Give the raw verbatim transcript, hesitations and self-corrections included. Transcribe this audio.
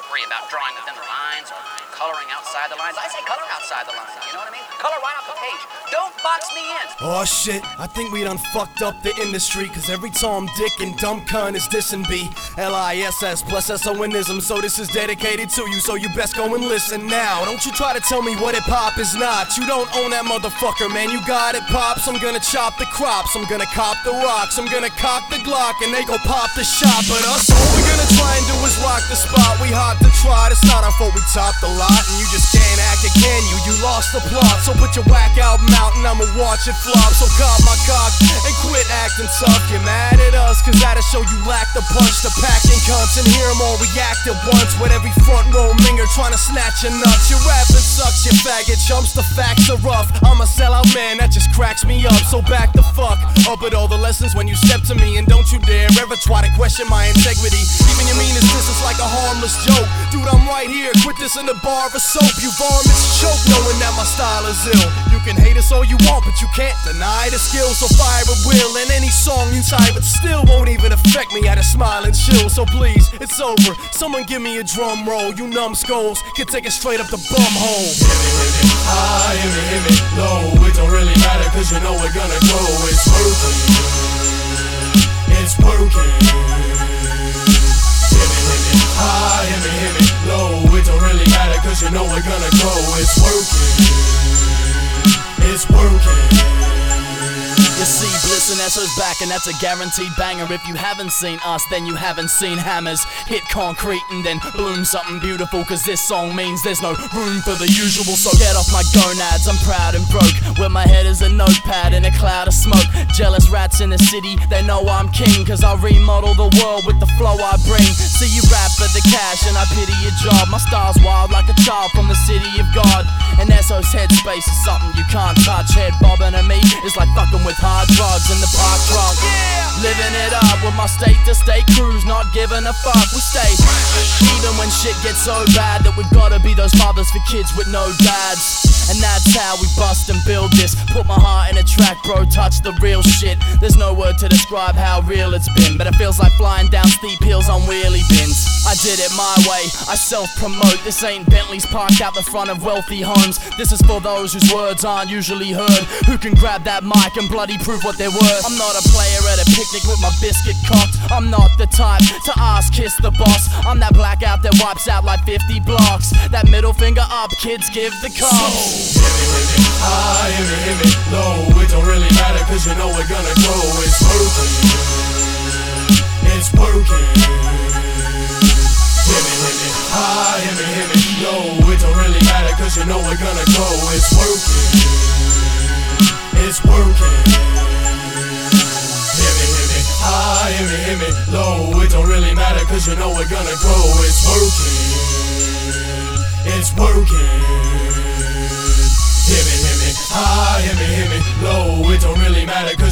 worry about drawing within the lines or coloring outside the lines. I say color outside the lines, you know what I mean? Color right off the page. Don't box me in. Oh shit, I think we done fucked up the industry, cause every Tom, Dick, and dumb cunt is dissing B. L I S S plus S O N-ism, so this is dedicated to you, so you best go and listen now. Don't you try to tell me what hip-hop is not. You don't own that motherfucker, man, you got it, pops. I'm gonna chop the crops, I'm gonna cop the rocks, I'm gonna cock the Glock, and they gon' pop the shot. But us, all we gonna try and do is rock the spot. We hot to try, it's not our fault we topped the lot. And you just can't act it, can you? You lost the plot, so put your whack album out and I'ma watch it flop. So cop my cock and quit acting tough. You're mad at us, cause that'll show you lack the punch. The packing cunts and hear them all react at once. With every front row minger trying to snatch your nuts. Your rapping sucks, you faggot chumps, the facts are rough. I'm a sellout man, that just cracks me up. So back the fuck up at all the lessons when you step to me. And don't you dare ever try to question my integrity. Even your meanest diss is like a harmless joke. Dude, I'm right here, quit this in the bar of soap. You varmints choke knowing that my style is ill. You can hate us all you want, but you can't deny the skill. So fire at will, and any song you type, it still won't even affect me. I just smile and chill, so please, it's over. Someone give me a drum roll. You numbskulls can take it straight up the bum hole. Hit me, hit me high, hit me, hit me low. It don't really matter, cause you know we're gonna grow. It's working, it's working. Hit me, hit me high, hit me, hit me low. It don't really matter, cause you know we're gonna grow. It's working, it's working. You see, Bliss and Esso's back, and that's a guaranteed banger. If you haven't seen us, then you haven't seen Hammers hit concrete and then bloom something beautiful. Cause this song means there's no room for the usual. So get off my gonads, I'm proud and broke. Where my head is a notepad in a cloud of smoke. Jealous rats in the city, they know I'm king. Cause I remodel the world with the flow I bring. See, you rap for the cash and I pity your job. My style's wild like a child from the city of God. And Esso's headspace is something you can't touch. Head bobbing to me is like fucking with hard drugs in the park trunk. Yeah. Living it up with my state-to-state crews, not giving a fuck. We stay even when shit gets so bad that we've gotta be those fathers for kids with no dads. And that's how we bust and build this. Put my heart in a track, bro, touch the real shit. There's no word to describe how real it's been, but it feels like flying down steep hills on wheelie bins. I did it my way, I self-promote. This ain't Bentleys parked out the front of wealthy homes. This is for those whose words aren't usually heard, who can grab that mic and bloody prove what they're worth. I'm not a player at a picnic with my biscuit cocked. I'm not the type to ask kiss the boss. I'm that blackout that wipes out like fifty blocks. That middle finger up, kids give the cops. Hit me, hit me high, hit me, hit me low. It don't really matter, cause you know we're gonna grow. It's working, it's working. Hit me, hit me high, hit me, hit me low. It don't really matter, cause you know we're gonna grow. It's working, it's working. Hit me, hit me high, hit me, hit me low. It don't really matter, cause you know we're gonna grow. It's working, it's working. Hit me, hit me high, hit me, hit me low. It don't really matter, cause